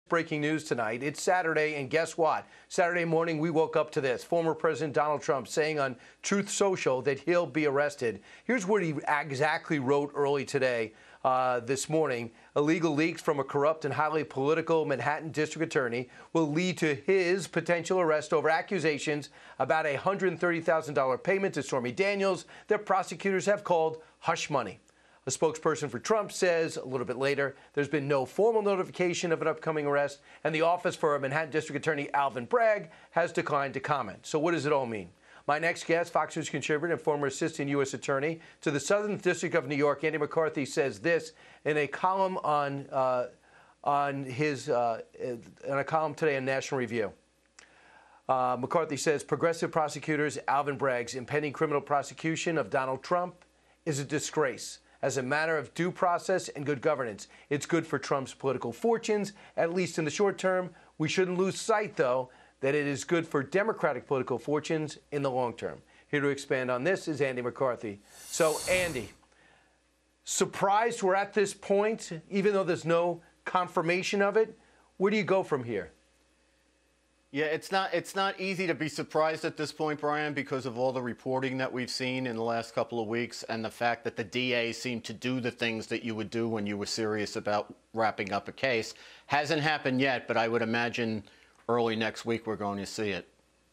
Breaking news tonight. It's Saturday, and guess what? Saturday morning, we woke up to this. Former President Donald Trump saying on Truth Social that he'll be arrested. Here's what he exactly wrote early today, this morning. Illegal leaks from a corrupt and highly political Manhattan district attorney will lead to his potential arrest over accusations about a $130,000 payment to Stormy Daniels that prosecutors have called hush money. A spokesperson for Trump says a little bit later there's been no formal notification of an upcoming arrest, and the office for Manhattan District Attorney Alvin Bragg has declined to comment. So what does it all mean? My next guest, Fox News contributor and former assistant U.S. attorney to the Southern District of New York, Andy McCarthy, says this in a column on a column today in National Review. McCarthy says progressive prosecutors Alvin Bragg's impending criminal prosecution of Donald Trump is a disgrace. As a matter of due process and good governance, it's good for Trump's political fortunes, at least in the short term. We shouldn't lose sight, though, that it is good for Democratic political fortunes in the long term. Here to expand on this is Andy McCarthy. So, Andy, surprised we're at this point, even though there's no confirmation of it? Where do you go from here? Yeah, it's not easy to be surprised at this point, Brian, because of all the reporting that we've seen in the last couple of weeks and the fact that the DA seemed to do the things that you would do when you were serious about wrapping up a case. Hasn't happened yet, but I would imagine early next week we're going to see it.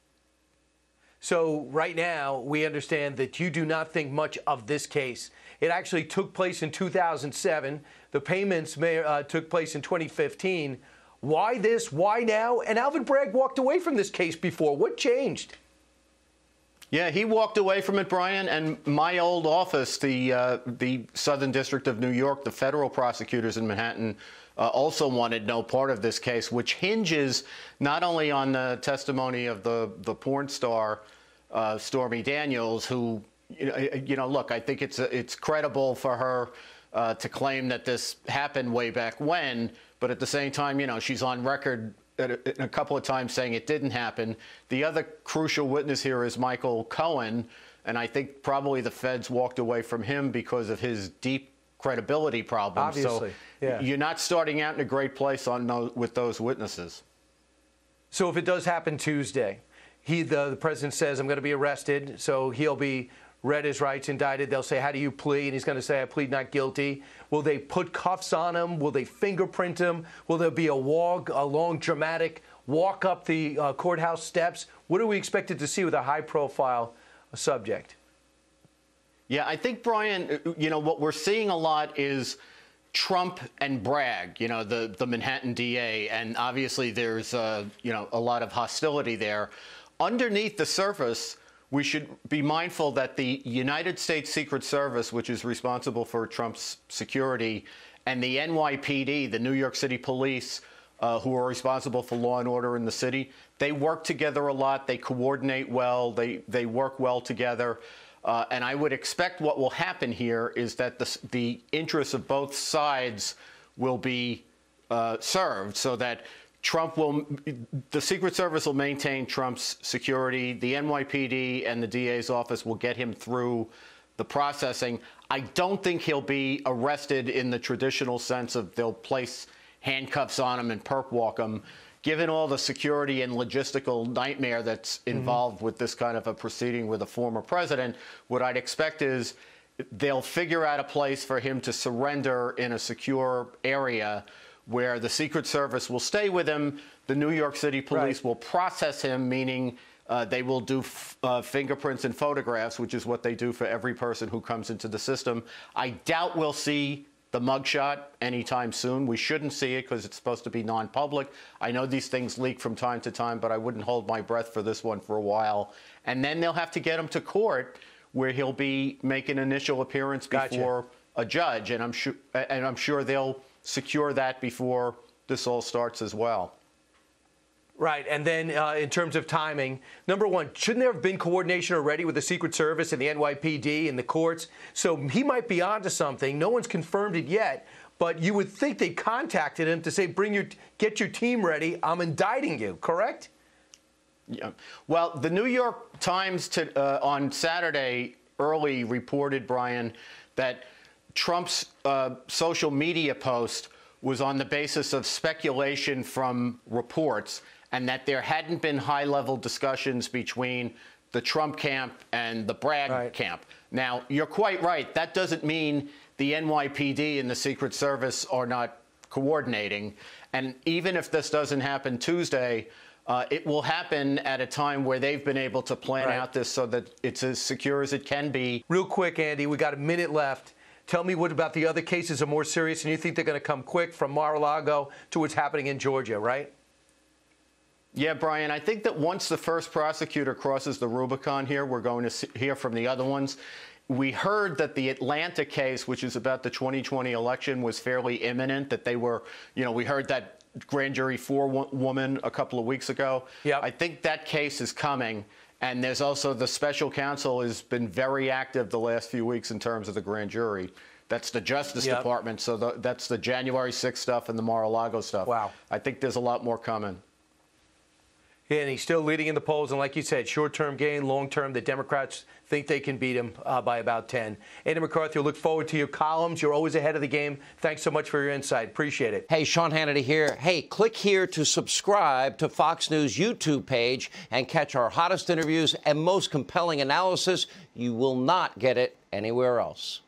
So right now, we understand that you do not think much of this case. It actually took place in 2007. The payments took place in 2015. Why this? Why now? And Alvin Bragg walked away from this case before. What changed? Yeah, he walked away from it, Brian. And my old office, the Southern District of New York, the federal prosecutors in Manhattan, also wanted no part of this case, which hinges not only on the testimony of the porn star Stormy Daniels, who, look, I think it's credible for her to claim that this happened way back when. But at the same time, she's on record a couple of times saying it didn't happen. The other crucial witness here is Michael Cohen, and I think probably the feds walked away from him because of his deep credibility problems. Obviously, so yeah. You're not starting out in a great place with those witnesses. So if it does happen Tuesday, the president says, I'm going to be arrested, so he'll be read his rights, indicted. They'll say, how do you plead? And he's going to say, I plead not guilty. Will they put cuffs on him? Will they fingerprint him? Will there be a long, dramatic walk up the courthouse steps? What are we expected to see with a high-profile subject? Yeah, I think, Brian, what we're seeing a lot is Trump and Bragg, the Manhattan DA, and obviously there's, a lot of hostility there. Underneath the surface, we should be mindful that the United States Secret Service, which is responsible for Trump's security, and the NYPD, the New York City Police, who are responsible for law and order in the city, they work together a lot. They coordinate well. They work well together. And I would expect what will happen here is that the interests of both sides will be served, so that the Secret Service will maintain Trump's security. The NYPD and the DA's office will get him through the processing. I don't think he'll be arrested in the traditional sense of they'll place handcuffs on him and perp walk him. Given all the security and logistical nightmare that's involved with this kind of a proceeding with a former president, what I'd expect is they'll figure out a place for him to surrender in a secure area where the Secret Service will stay with him. The New York City Police will process him, meaning they will do fingerprints and photographs, which is what they do for every person who comes into the system. I doubt we'll see the mugshot anytime soon. We shouldn't see it because it's supposed to be non-public. I know these things leak from time to time, but I wouldn't hold my breath for this one for a while. And then they'll have to get him to court, where he'll be making an initial appearance before a judge, and I'm sure they'll secure that before this all starts as well. Right. And then in terms of timing, number one, shouldn't there have been coordination already with the Secret Service and the NYPD and the courts? So he might be onto something. No one's confirmed it yet, but you would think they contacted him to say, get your team ready. I'm indicting you. Correct? Yeah. Well, the New York Times on Saturday early reported, Brian, that Trump's social media post was on the basis of speculation from reports, and that there hadn't been high-level discussions between the Trump camp and the Bragg camp. Now, you're quite right. That doesn't mean the NYPD and the Secret Service are not coordinating. And even if this doesn't happen Tuesday, it will happen at a time where they've been able to plan out this so that it's as secure as it can be. Real quick, Andy, we got a minute left. Tell me what about the other cases are more serious and you think they're going to come quick from Mar-a-Lago to what's happening in Georgia, right? Yeah, Brian, I think that once the first prosecutor crosses the Rubicon here, we're going to hear from the other ones. We heard that the Atlanta case, which is about the 2020 election, was fairly imminent, that they were, we heard that grand jury woman a couple of weeks ago. Yep. I think that case is coming. And there's also the special counsel has been very active the last few weeks in terms of the grand jury. That's the Justice Department. So that's the January 6th stuff and the Mar-a-Lago stuff. Wow. I think there's a lot more coming. Yeah, and he's still leading in the polls. And like you said, short-term gain, long-term, the Democrats think they can beat him by about 10. Andy McCarthy, look forward to your columns. You're always ahead of the game. Thanks so much for your insight. Appreciate it. Hey, Sean Hannity here. Hey, click here to subscribe to Fox News YouTube page and catch our hottest interviews and most compelling analysis. You will not get it anywhere else.